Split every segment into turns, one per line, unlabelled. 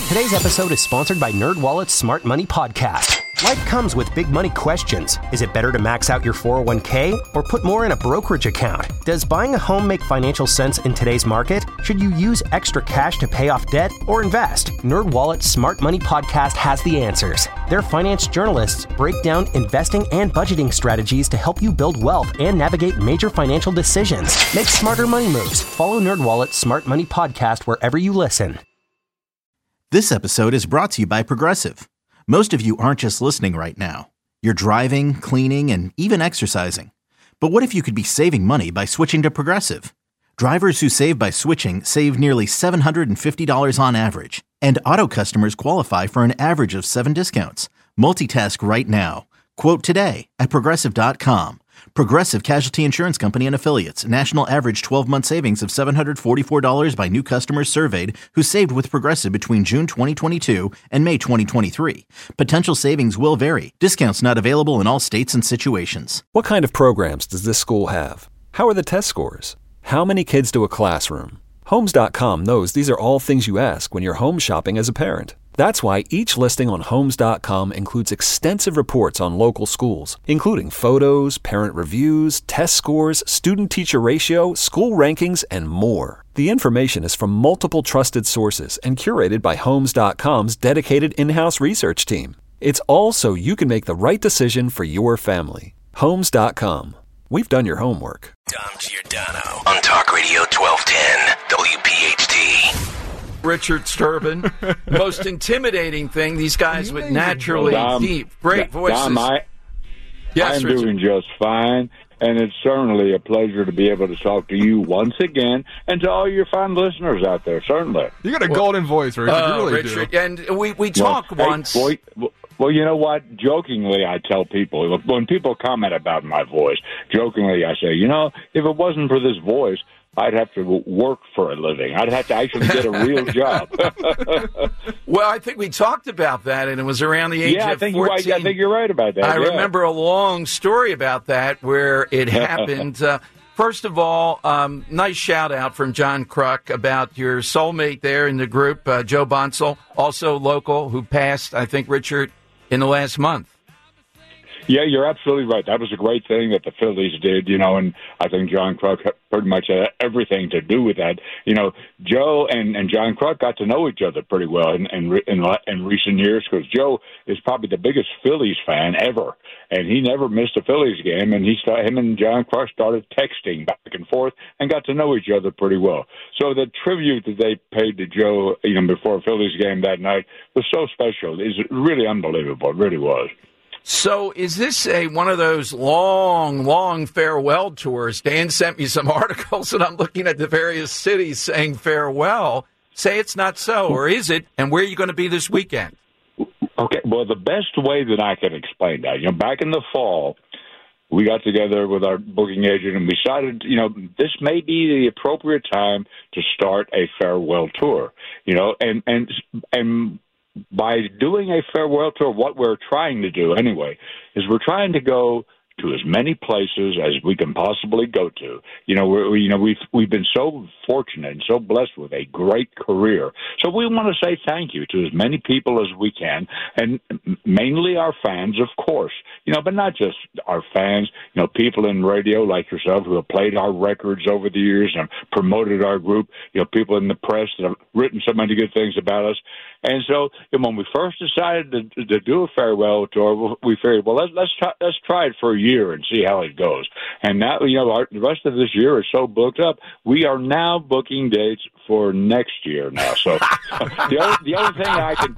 Today's episode is sponsored by NerdWallet's Smart Money Podcast. Life comes with big money questions. Is it better to max out your 401k or put more in a brokerage account? Does buying a home make financial sense in today's market? Should you use extra cash to pay off debt or invest? NerdWallet's Smart Money Podcast has the answers. Their finance journalists break down investing and budgeting strategies to help you build wealth and navigate major financial decisions. Make smarter money moves. Follow NerdWallet's Smart Money Podcast wherever you listen.
This episode is brought to you by Progressive. Most of you aren't just listening right now. You're driving, cleaning, and even exercising. But what if you could be saving money by switching to Progressive? Drivers who save by switching save nearly $750 on average. And auto customers qualify for an average of 7 discounts. Multitask right now. Quote today at Progressive.com. Progressive Casualty Insurance Company and Affiliates. National average 12-month savings of $744 by new customers surveyed who saved with Progressive between June 2022 and May 2023. Potential savings will vary. Discounts not available in all states and situations.
What kind of programs does this school have? How are the test scores? How many kids do a classroom? Homes.com knows these are all things you ask when you're home shopping as a parent. That's why each listing on Homes.com includes extensive reports on local schools, including photos, parent reviews, test scores, student-teacher ratio, school rankings, and more. The information is from multiple trusted sources and curated by Homes.com's dedicated in-house research team. It's all so you can make the right decision for your family. Homes.com. We've done your homework.
Dom Giordano on Talk Radio 1210 WPHT.
Richard Sturban. Most intimidating thing, these guys with naturally deep, great voices.
Dom, I'm
Richard.
doing just fine, and it's certainly a pleasure to be able to talk to you once again and to all your fine listeners out there, certainly.
You got a golden voice, Richard. You really
Richard,
do.
and we talked once.
Well, you know what? Jokingly, I tell people, when people comment about my voice, jokingly I say, if it wasn't for this voice, I'd have to work for a living. I'd have to actually get a real job.
Well, I think we talked about that, and it was around the age of 14.
I think you're right about that.
I remember a long story about that where it happened. First of all, nice shout-out from John Kruk about your soulmate there in the group, Joe Bonsall, also local, who passed, I think, Richard, in the last month.
Yeah, you're absolutely right. That was a great thing that the Phillies did, and I think John Kruk pretty much had everything to do with that. Joe and John Kruk got to know each other pretty well in recent years because Joe is probably the biggest Phillies fan ever, and he never missed a Phillies game, and him and John Kruk started texting back and forth and got to know each other pretty well. So the tribute that they paid to Joe, before a Phillies game that night was so special. It's really unbelievable. It really was.
So is this one of those long farewell tours? Dan sent me some articles, and I'm looking at the various cities saying farewell. Say it's not so, or is it? And where are you going to be this weekend?
Okay, well, the best way that I can explain that, back in the fall, we got together with our booking agent and we decided, this may be the appropriate time to start a farewell tour, and by doing a farewell tour, what we're trying to do anyway is we're trying to go to as many places as we can possibly go to. We've been so fortunate and so blessed with a great career. So we want to say thank you to as many people as we can, and mainly our fans, of course. But not just our fans. People in radio like yourself who have played our records over the years and promoted our group. People in the press that have written so many good things about us. And so when we first decided to do a farewell tour, we figured, well, let's try it for a year and see how it goes. And now, the rest of this year is so booked up. We are now booking dates for next year now. So the only thing I can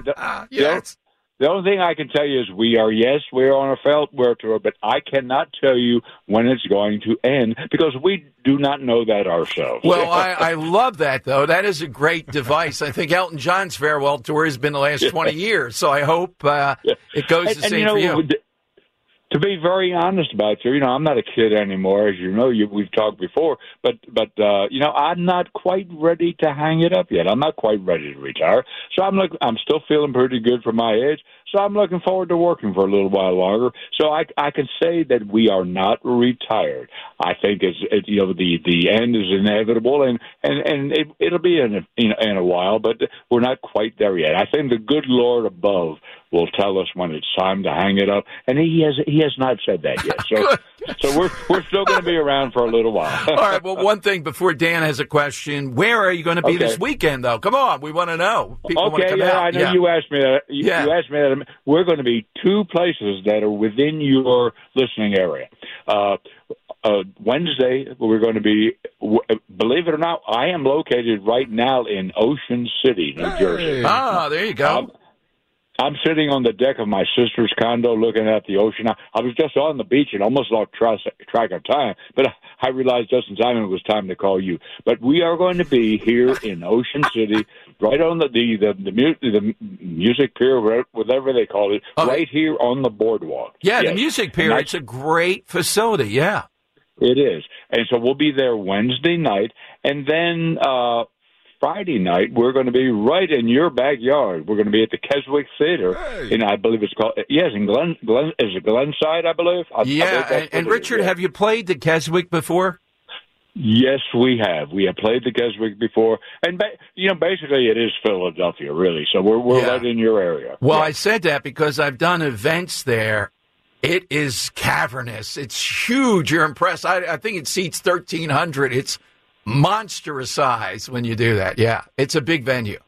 The only thing I can tell you is we're on a farewell tour, but I cannot tell you when it's going to end because we do not know that ourselves.
Well, I love that, though. That is a great device. I think Elton John's farewell tour has been the last 20 years, so I hope it goes the same for you.
to be very honest about you, I'm not a kid anymore, as you know. We've talked before, but I'm not quite ready to hang it up yet. I'm not quite ready to retire, so I'm still feeling pretty good for my age. So I'm looking forward to working for a little while longer. So I can say that we are not retired. I think the end is inevitable, and it'll be in a while, but we're not quite there yet. I think the good Lord above will tell us when it's time to hang it up, and he has not said that yet. So we're still going to be around for a little while.
All right. Well, one thing before Dan has a question: where are you going to be this weekend? Though, come on, we want to know. People want to come out.
I know you asked me that. You asked me that. We're going to be 2 places that are within your listening area. Wednesday, we're going to be, believe it or not, I am located right now in Ocean City, New Jersey.
Ah, there you go.
I'm sitting on the deck of my sister's condo looking at the ocean. I was just on the beach and almost lost track of time, but I realized just in time it was time to call you. But we are going to be here in Ocean City, right on the Music Pier, whatever they call it, right here on the boardwalk.
Yeah, yes. The Music Pier, it's a great facility, yeah.
It is. And so we'll be there Wednesday night, and then Friday night, we're going to be right in your backyard. We're going to be at the Keswick Theater, and I believe it's called, in Glenside, I believe.
And Richard, have you played the Keswick before?
Yes, we have. We have played the Keswick before, and basically it is Philadelphia, really. So we're right in your area.
Well, I said that because I've done events there. It is cavernous. It's huge. You're impressed. I think it seats 1,300. It's monstrous size when you do that. Yeah, it's a big venue.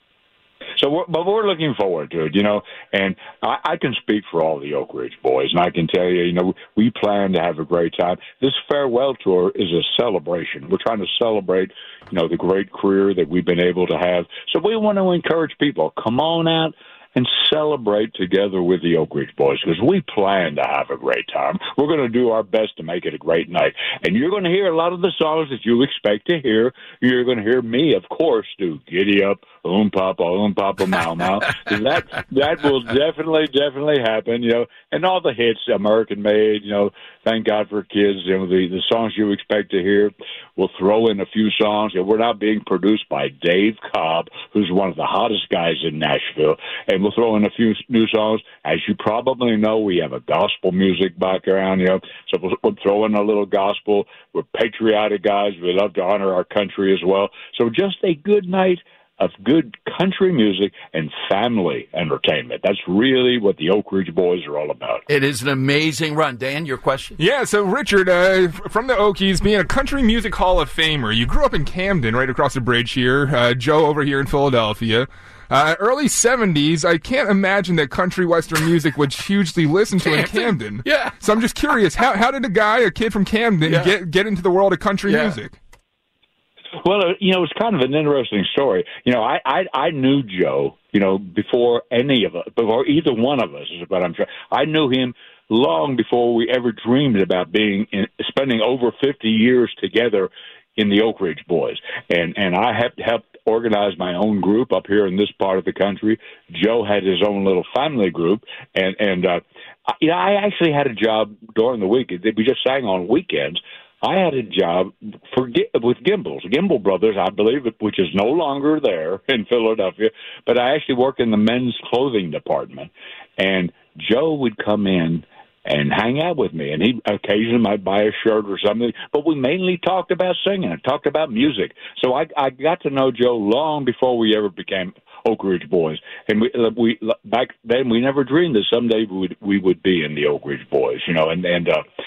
So, but we're looking forward to it, and I can speak for all the Oak Ridge boys, and I can tell you, we plan to have a great time. This farewell tour is a celebration. We're trying to celebrate, the great career that we've been able to have. So we want to encourage people, come on out and celebrate together with the Oak Ridge boys, because we plan to have a great time. We're going to do our best to make it a great night. And you're going to hear a lot of the songs that you expect to hear. You're going to hear me, of course, do Giddy Up, Papa, Mau Mau. That will definitely happen, and all the hits, American Made, Thank God for Kids, the songs you expect to hear. We'll throw in a few songs. We're not being produced by Dave Cobb, who's one of the hottest guys in Nashville, and we'll throw in a few new songs. As you probably know, we have a gospel music background, so we'll throw in a little gospel. We're patriotic guys. We love to honor our country as well. So just a good night of good country music and family entertainment. That's really what the Oak Ridge boys are all about.
It is an amazing run. Dan, your question?
Yeah, so Richard, from the Okies, being a Country Music Hall of Famer, you grew up in Camden, right across the bridge here. Joe over here in Philadelphia. Early 70s, I can't imagine that country western music would hugely listen to in Camden.
Yeah.
So I'm just curious, how did a kid from Camden, get into the world of country music?
Well, it's kind of an interesting story. I knew Joe, before either one of us is what I'm trying. I knew him long before we ever dreamed about spending over 50 years together in the Oak Ridge Boys. And I have helped organize my own group up here in this part of the country. Joe had his own little family group, and I actually had a job during the week. We just sang on weekends. I had a job with Gimbel Brothers, I believe, which is no longer there in Philadelphia, but I actually worked in the men's clothing department. And Joe would come in and hang out with me, and he occasionally might buy a shirt or something, but we mainly talked about singing and talked about music. So I got to know Joe long before we ever became Oak Ridge Boys, and we back then we never dreamed that someday we would be in the Oak Ridge Boys, and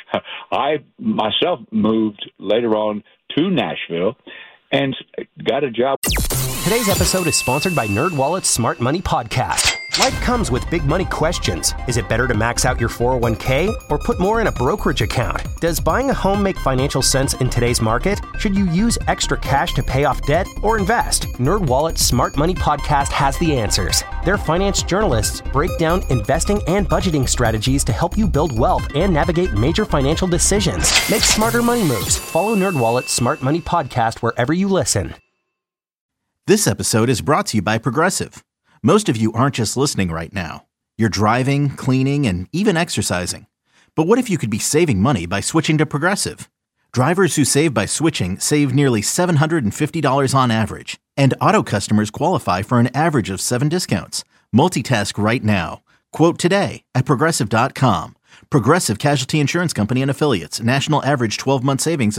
I myself moved later on to Nashville and got a job.
Today's episode is sponsored by NerdWallet's Smart Money Podcast. Life comes with big money questions. Is it better to max out your 401k or put more in a brokerage account? Does buying a home make financial sense in today's market? Should you use extra cash to pay off debt or invest? NerdWallet's Smart Money Podcast has the answers. Their finance journalists break down investing and budgeting strategies to help you build wealth and navigate major financial decisions. Make smarter money moves. Follow NerdWallet's Smart Money Podcast wherever you listen.
This episode is brought to you by Progressive. Most of you aren't just listening right now. You're driving, cleaning, and even exercising. But what if you could be saving money by switching to Progressive? Drivers who save by switching save nearly $750 on average, and auto customers qualify for an average of 7 discounts. Multitask right now. Quote today at Progressive.com. Progressive Casualty Insurance Company and Affiliates. National average 12-month savings of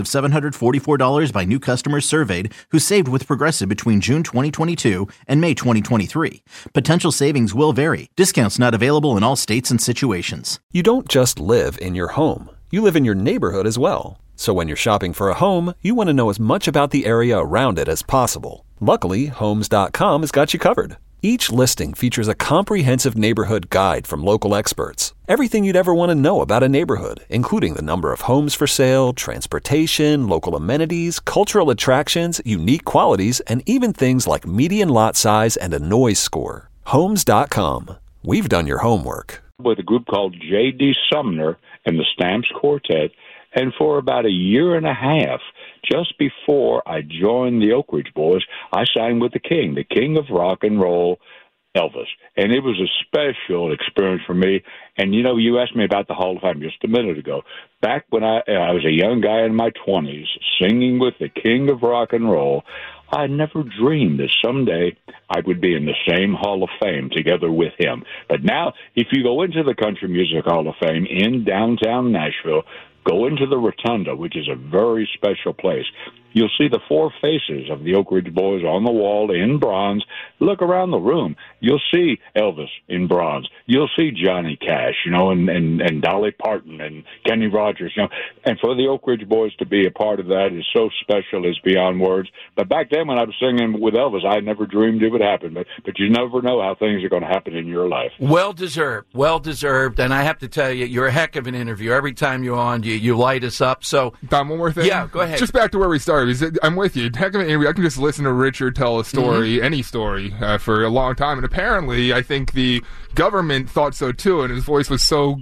$744 by new customers surveyed who saved with Progressive between June 2022 and May 2023. Potential savings will vary. Discounts not available in all states and situations.
You don't just live in your home. You live in your neighborhood as well. So when you're shopping for a home, you want to know as much about the area around it as possible. Luckily, Homes.com has got you covered. Each listing features a comprehensive neighborhood guide from local experts. Everything you'd ever want to know about a neighborhood, including the number of homes for sale, transportation, local amenities, cultural attractions, unique qualities, and even things like median lot size and a noise score. Homes.com. We've done your homework.
With a group called J.D. Sumner and the Stamps Quartet, and for about a year and a half, just before I joined the Oak Ridge Boys, I signed with the king of rock and roll, Elvis. And it was a special experience for me. And, you know, you asked me about the Hall of Fame just a minute ago. Back when I was a young guy in my 20s, singing with the king of rock and roll, I never dreamed that someday I would be in the same Hall of Fame together with him. But now, if you go into the Country Music Hall of Fame in downtown Nashville, go into the Rotunda, which is a very special place. You'll see the 4 faces of the Oak Ridge Boys on the wall in bronze. Look around the room. You'll see Elvis in bronze. You'll see Johnny Cash, you know, and Dolly Parton and Kenny Rogers, you know. And for the Oak Ridge Boys to be a part of that is so special, it's beyond words. But back then when I was singing with Elvis, I never dreamed it would happen. But you never know how things are going to happen in your life.
Well deserved. And I have to tell you, you're a heck of an interview. Every time you're on, you light us up. So,
Don, one more thing.
Yeah, go ahead.
Just back to where we started. I'm with you. Heck of an interview. I can just listen to Richard tell a story, any story, for a long time. And apparently, I think the government thought so too, and his voice was so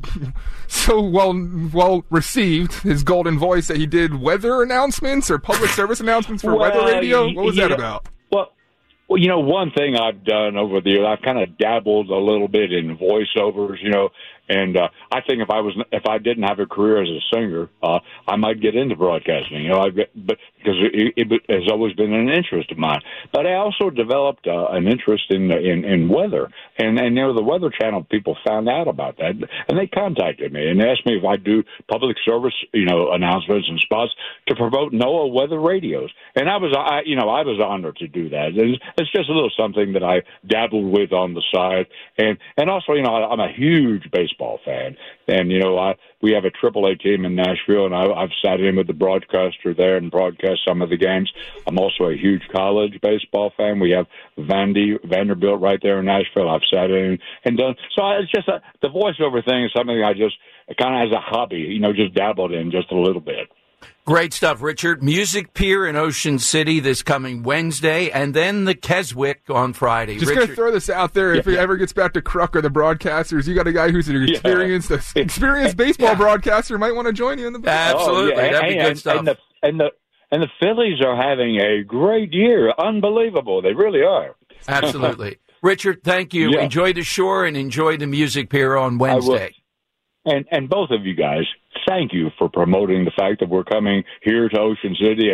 well received, his golden voice, that he did weather announcements or public service announcements for weather radio. What was that about?
Well, you know, one thing I've done over the years, I've kind of dabbled a little bit in voiceovers, you know, and I think if I didn't have a career as a singer, I might get into broadcasting, you know, but because it has always been an interest of mine. But I also developed an interest in weather, and you know, the Weather Channel people found out about that, and they contacted me and asked me if I'd do public service, you know, announcements and spots to promote NOAA weather radios, and I was honored to do that. It's just a little something that I dabbled with on the side, and also, you know, I'm a huge baseball fan, and you know, we have a AAA team in Nashville, and I've sat in with the broadcaster there and broadcast some of the games. I'm also a huge college baseball fan. We have Vanderbilt right there in Nashville. I've sat in and done. So it's just the voiceover thing is something I just kind of as a hobby, you know, just dabbled in just a little bit.
Great stuff, Richard. Music Pier in Ocean City this coming Wednesday, and then the Keswick on Friday.
Just going to throw this out there. If it ever gets back to Kruk or the broadcasters, you got a guy who's an experienced baseball broadcaster might want to join you in the booth.
Absolutely. That'd be good stuff.
And the Phillies are having a great year. Unbelievable. They really are.
Absolutely. Richard, thank you. Yeah. Enjoy the shore and enjoy the Music Pier on Wednesday.
And both of you guys, thank you for promoting the fact that we're coming here to Ocean City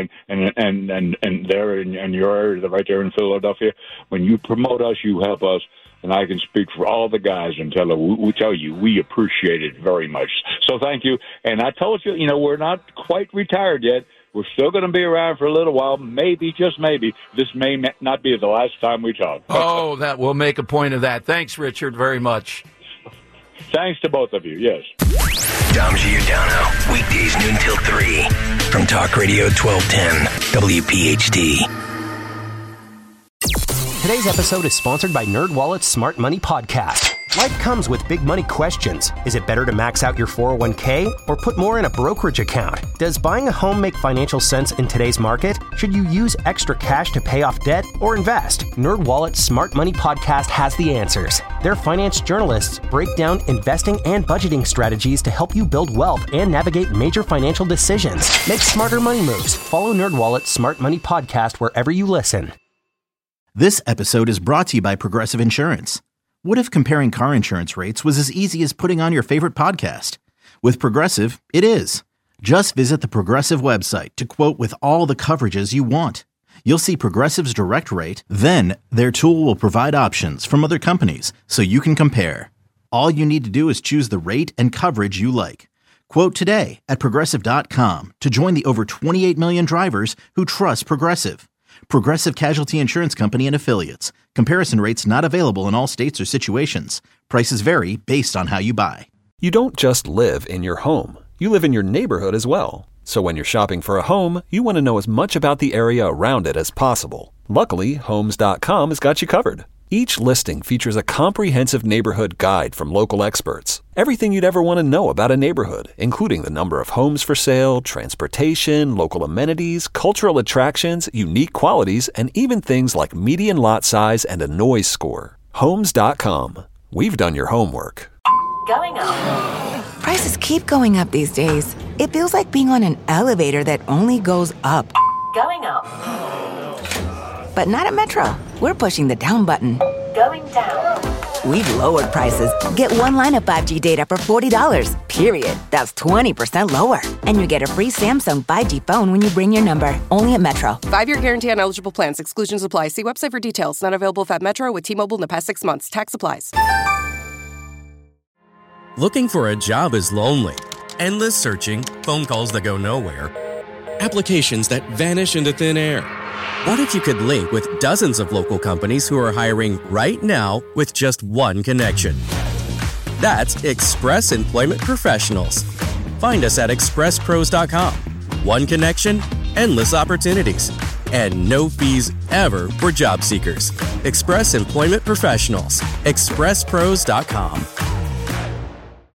and there in your area, right there in Philadelphia. When you promote us, you help us. And I can speak for all the guys and tell you we appreciate it very much. So thank you. And I told you, you know, we're not quite retired yet. We're still going to be around for a little while. Maybe, just maybe, this may not be the last time we talk.
Oh, that we'll make a point of that. Thanks, Richard, very much.
Thanks to both of you, yes.
Dom Giordano, weekdays noon till 3 from Talk Radio 1210, WPHT.
Today's episode is sponsored by NerdWallet's Smart Money Podcast. Life comes with big money questions. Is it better to max out your 401k or put more in a brokerage account? Does buying a home make financial sense in today's market? Should you use extra cash to pay off debt or invest? NerdWallet's Smart Money Podcast has the answers. Their finance journalists break down investing and budgeting strategies to help you build wealth and navigate major financial decisions. Make smarter money moves. Follow NerdWallet's Smart Money Podcast wherever you listen.
This episode is brought to you by Progressive Insurance. What if comparing car insurance rates was as easy as putting on your favorite podcast? With Progressive, it is. Just visit the Progressive website to quote with all the coverages you want. You'll see Progressive's direct rate, then their tool will provide options from other companies so you can compare. All you need to do is choose the rate and coverage you like. Quote today at Progressive.com to join the over 28 million drivers who trust Progressive. Progressive Casualty Insurance Company and Affiliates. Comparison rates not available in all states or situations. Prices vary based on how you buy.
You don't just live in your home. You live in your neighborhood as well. So when you're shopping for a home, you want to know as much about the area around it as possible. Luckily, Homes.com has got you covered. Each listing features a comprehensive neighborhood guide from local experts. Everything you'd ever want to know about a neighborhood, including the number of homes for sale, transportation, local amenities, cultural attractions, unique qualities, and even things like median lot size and a noise score. Homes.com. We've done your homework.
Going up. Prices keep going up these days. It feels like being on an elevator that only goes up. Going up. But not at Metro. We're pushing the down button. Going down. We've lowered prices. Get one line of 5G data for $40, period. That's 20% lower. And you get a free Samsung 5G phone when you bring your number. Only at Metro.
5-year guarantee on eligible plans. Exclusions apply. See website for details. Not available at Metro with T-Mobile in the past 6 months. Tax applies.
Looking for a job is lonely. Endless searching, phone calls that go nowhere, applications that vanish into thin air. What if you could link with dozens of local companies who are hiring right now with just one connection? That's Express Employment Professionals. Find us at expresspros.com. One connection, endless opportunities, and no fees ever for job seekers. Express Employment Professionals. expresspros.com.